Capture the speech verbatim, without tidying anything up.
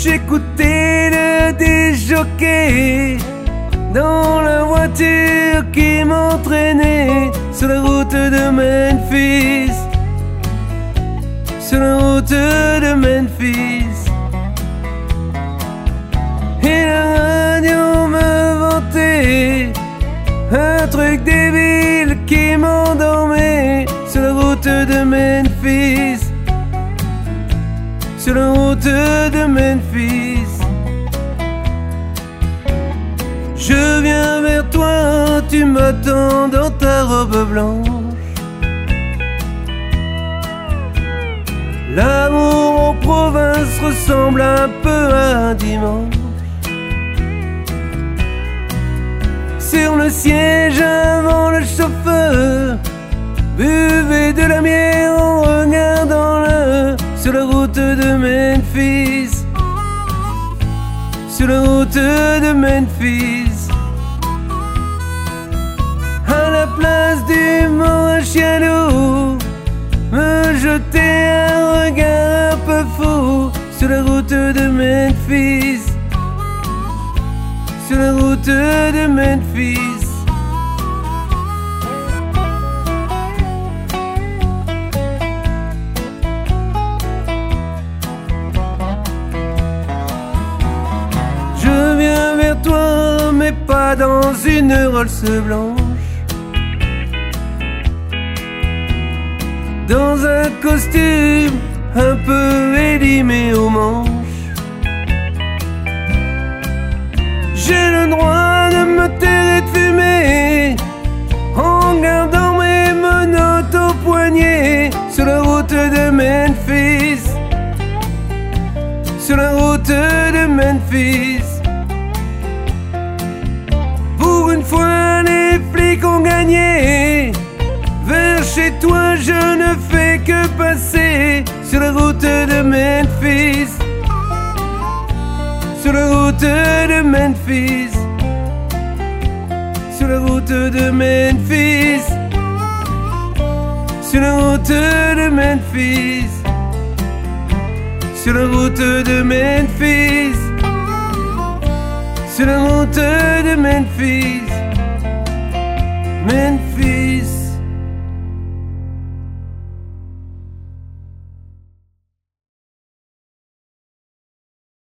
J'écoutais le disjockey dans la voiture qui m'entraînait sur la route de Memphis, sur la route de Memphis. Et la radio me vantait un truc débile qui m'endormait sur la route de Memphis, sur la route de Memphis. Je viens vers toi, tu m'attends dans ta robe blanche. L'amour en province ressemble un peu à un dimanche. Sur le siège avant le chauffeur, buvez de la bière en regardant le sur la route de Memphis, sur la route de Memphis. À la place du mont Chialou, me jeter un regard un peu fou sur la route de Memphis, sur la route de Memphis. Je viens vers toi, mais pas dans une Rolls blanche, dans un costume un peu élimé aux manches. J'ai le droit de me taire et de fumer en gardant mes menottes au poignet sur la route de Memphis, sur la route de Memphis. Pour une fois les flics ont gagné, vers chez toi je ne fais que passer sur la route de Memphis, sur la route de Memphis, sur la route de Memphis, sur la route de Memphis, sur la route de Memphis, sur la route de Memphis.